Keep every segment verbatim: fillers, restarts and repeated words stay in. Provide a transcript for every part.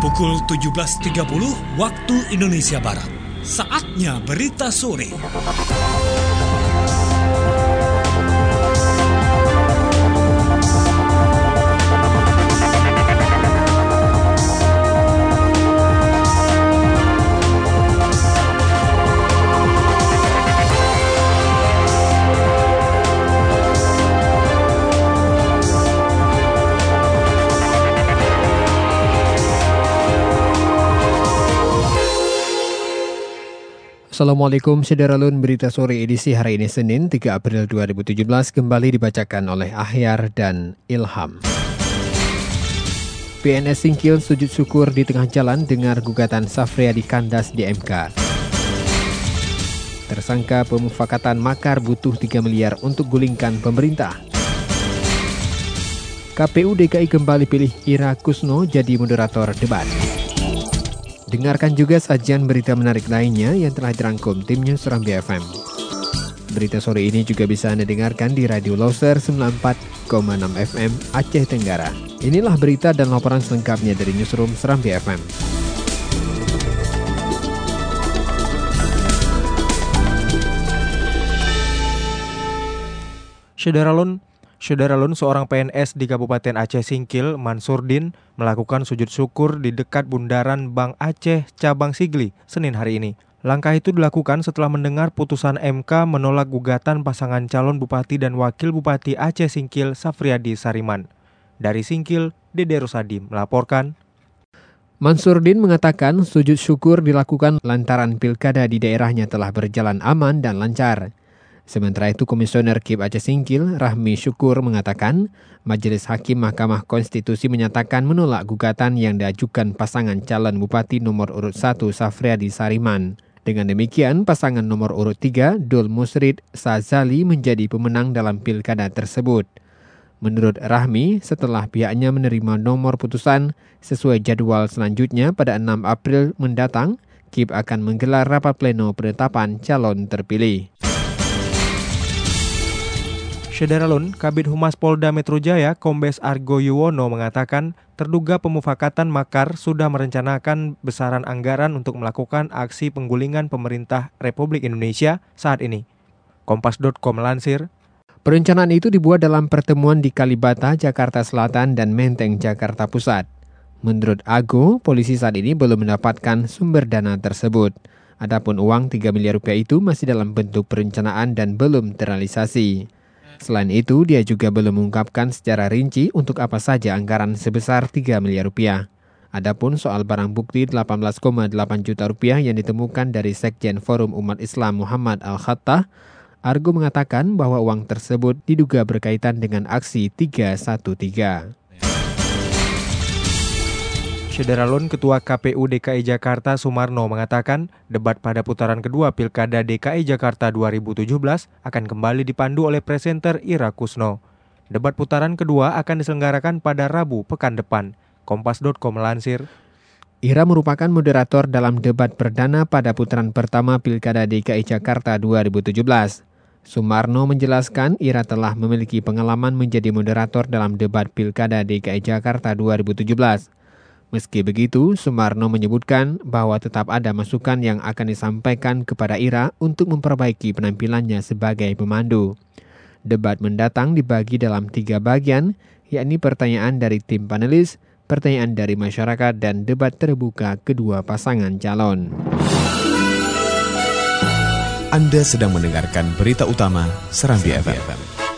Pukul tujuh belas tiga puluh waktu Indonesia Barat. Saatnya berita sore. Assalamualaikum Sederalun, berita sore edisi hari ini Senin tiga April dua ribu tujuh belas kembali dibacakan oleh Ahyar dan Ilham. P N S Singkil sujud syukur di tengah jalan dengar gugatan Safriadi kandas di M K. Tersangka pemufakatan makar butuh tiga miliar untuk gulingkan pemerintah. K P U D K I kembali pilih Ira Kusno jadi moderator debat. Dengarkan juga sajian berita menarik lainnya yang telah dirangkum tim News Serambi F M. Berita sore ini juga bisa Anda dengarkan di Radio Loser sembilan puluh empat koma enam F M Aceh Tenggara. Inilah berita dan laporan selengkapnya dari Newsroom Serambi F M. Sederalun Sederalun, seorang P N S di Kabupaten Aceh Singkil, Mansurdin, melakukan sujud syukur di dekat bundaran Bank Aceh Cabang Sigli, Senin hari ini. Langkah itu dilakukan setelah mendengar putusan M K menolak gugatan pasangan calon Bupati dan Wakil Bupati Aceh Singkil, Safriadi Sariman. Dari Singkil, Dede Rosadi melaporkan. Mansurdin mengatakan sujud syukur dilakukan lantaran pilkada di daerahnya telah berjalan aman dan lancar. Sementara itu, Komisioner K I P Aceh Singkil, Rahmi Syukur, mengatakan Majelis Hakim Mahkamah Konstitusi menyatakan menolak gugatan yang diajukan pasangan calon Bupati nomor urut satu Safriadi Sariman. Dengan demikian, pasangan nomor urut tiga, Dul Musrid Sazali, menjadi pemenang dalam pilkada tersebut. Menurut Rahmi, setelah pihaknya menerima nomor putusan, sesuai jadwal selanjutnya pada enam April mendatang, K I P akan menggelar rapat pleno penetapan calon terpilih. Sederalun, Kabid Humas Polda Metro Jaya, Kombes Argo Yuwono mengatakan terduga pemufakatan makar sudah merencanakan besaran anggaran untuk melakukan aksi penggulingan pemerintah Republik Indonesia saat ini. Kompas titik com melansir, perencanaan itu dibuat dalam pertemuan di Kalibata, Jakarta Selatan dan Menteng, Jakarta Pusat. Menurut Argo, polisi saat ini belum mendapatkan sumber dana tersebut. Adapun uang tiga miliar rupiah itu masih dalam bentuk perencanaan dan belum terrealisasi. Selain itu, dia juga belum mengungkapkan secara rinci untuk apa saja anggaran sebesar tiga miliar rupiah. Adapun soal barang bukti delapan belas koma delapan juta rupiah yang ditemukan dari Sekjen Forum Umat Islam Muhammad Al-Khattah, Argo mengatakan bahwa uang tersebut diduga berkaitan dengan aksi tiga satu tiga. Sederalun, Ketua K P U D K I Jakarta Sumarno mengatakan debat pada putaran kedua Pilkada D K I Jakarta dua ribu tujuh belas akan kembali dipandu oleh presenter Ira Kusno. Debat putaran kedua akan diselenggarakan pada Rabu pekan depan. Kompas titik com melansir, Ira merupakan moderator dalam debat perdana pada putaran pertama Pilkada D K I Jakarta dua ribu tujuh belas. Sumarno menjelaskan Ira telah memiliki pengalaman menjadi moderator dalam debat Pilkada D K I Jakarta dua ribu tujuh belas. Meski begitu, Sumarno menyebutkan bahwa tetap ada masukan yang akan disampaikan kepada Ira untuk memperbaiki penampilannya sebagai pemandu. Debat mendatang dibagi dalam tiga bagian, yakni pertanyaan dari tim panelis, pertanyaan dari masyarakat, dan debat terbuka kedua pasangan calon. Anda sedang mendengarkan berita utama Serambi F M.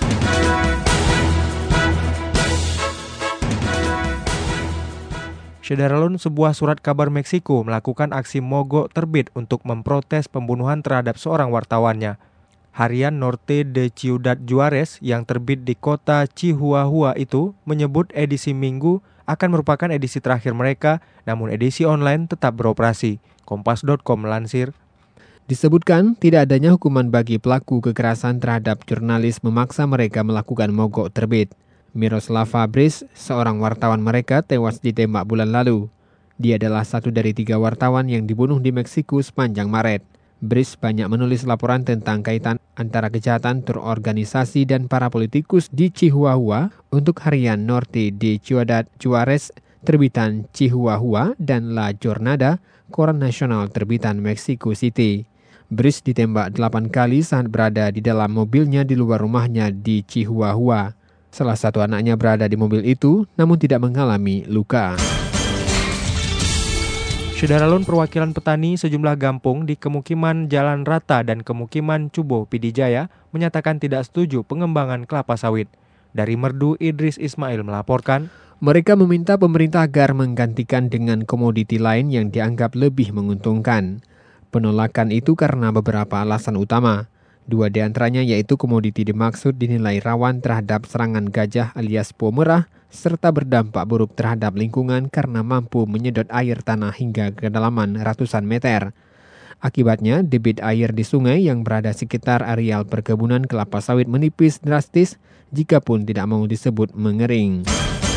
Sederalun, sebuah surat kabar Meksiko melakukan aksi mogok terbit untuk memprotes pembunuhan terhadap seorang wartawannya. Harian Norte de Ciudad Juarez yang terbit di kota Chihuahua itu menyebut edisi Minggu akan merupakan edisi terakhir mereka, namun edisi online tetap beroperasi. Kompas titik com melansir, disebutkan tidak adanya hukuman bagi pelaku kekerasan terhadap jurnalis memaksa mereka melakukan mogok terbit. Miroslava Briz, seorang wartawan mereka, tewas ditembak bulan lalu. Dia adalah satu dari tiga wartawan yang dibunuh di Meksiko sepanjang Maret. Briz banyak menulis laporan tentang kaitan antara kejahatan terorganisasi dan para politikus di Chihuahua untuk harian Norte de Ciudad Juarez terbitan Chihuahua, dan La Jornada, koran nasional terbitan Mexico City. Brice ditembak delapan kali saat berada di dalam mobilnya di luar rumahnya di Chihuahua. Salah satu anaknya berada di mobil itu, namun tidak mengalami luka. Syederalun perwakilan petani sejumlah kampung di Kemukiman Jalan Rata dan Kemukiman Cubo Pidijaya menyatakan tidak setuju pengembangan kelapa sawit. Dari Merdu, Idris Ismail melaporkan, mereka meminta pemerintah agar menggantikan dengan komoditi lain yang dianggap lebih menguntungkan. Penolakan itu karena beberapa alasan utama. Dua di antaranya yaitu komoditi dimaksud dinilai rawan terhadap serangan gajah alias po merah, serta berdampak buruk terhadap lingkungan karena mampu menyedot air tanah hingga ke kedalaman ratusan meter. Akibatnya, debit air di sungai yang berada sekitar areal perkebunan kelapa sawit menipis drastis, jikapun tidak mau disebut mengering.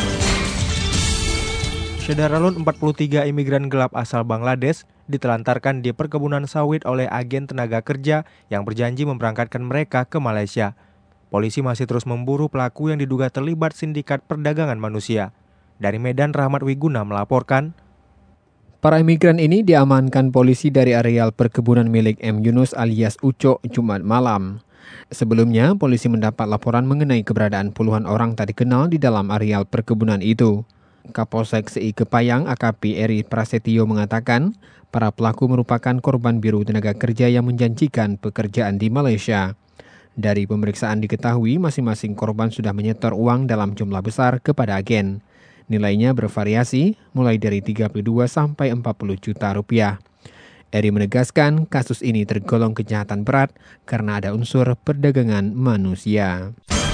Syederalun empat puluh tiga imigran gelap asal Bangladesh ditelantarkan di perkebunan sawit oleh agen tenaga kerja yang berjanji memberangkatkan mereka ke Malaysia. Polisi masih terus memburu pelaku yang diduga terlibat sindikat perdagangan manusia. Dari Medan, Rahmat Wiguna melaporkan, para imigran ini diamankan polisi dari areal perkebunan milik M. Yunus alias Ucok Jumat malam. Sebelumnya, polisi mendapat laporan mengenai keberadaan puluhan orang tak dikenal di dalam areal perkebunan itu. Kapolsek S I Kepayang A K P Eri Prasetyo mengatakan, para pelaku merupakan korban biru tenaga kerja yang menjanjikan pekerjaan di Malaysia. Dari pemeriksaan diketahui masing-masing korban sudah menyetor uang dalam jumlah besar kepada agen. Nilainya bervariasi mulai dari tiga puluh dua sampai empat puluh juta rupiah. Eri menegaskan kasus ini tergolong kejahatan berat karena ada unsur perdagangan manusia.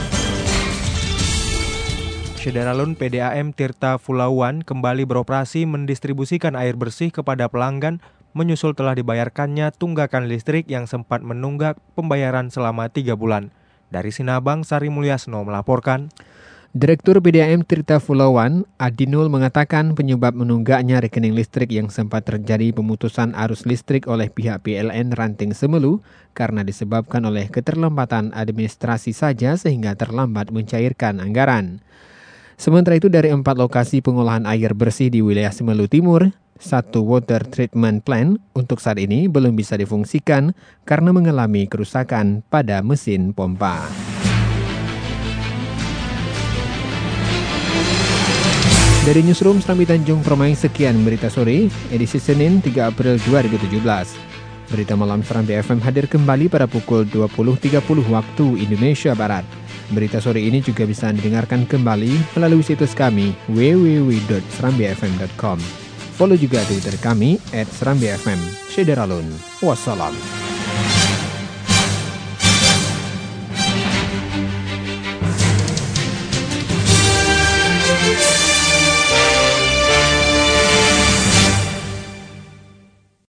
Syederalun P D A M Tirta Fulauan kembali beroperasi mendistribusikan air bersih kepada pelanggan menyusul telah dibayarkannya tunggakan listrik yang sempat menunggak pembayaran selama tiga bulan. Dari Sinabang, Sari Mulyasno melaporkan, Direktur P D A M Tirta Fulauan, Adinul mengatakan penyebab menunggaknya rekening listrik yang sempat terjadi pemutusan arus listrik oleh pihak P L N Ranting Semelu karena disebabkan oleh keterlambatan administrasi saja sehingga terlambat mencairkan anggaran. Sementara itu dari empat lokasi pengolahan air bersih di wilayah Semelu Timur, satu water treatment plant untuk saat ini belum bisa difungsikan karena mengalami kerusakan pada mesin pompa. Dari Newsroom Serambi Tanjung Permai, sekian berita sore, edisi Senin tiga April dua ribu tujuh belas. Berita malam Serambi F M hadir kembali pada pukul dua puluh tiga puluh waktu Indonesia Barat. Berita sore ini juga bisa didengarkan kembali melalui situs kami w w w dot serambi f m dot com. Follow juga Twitter kami at serambi f m. Syederalun. Wassalam.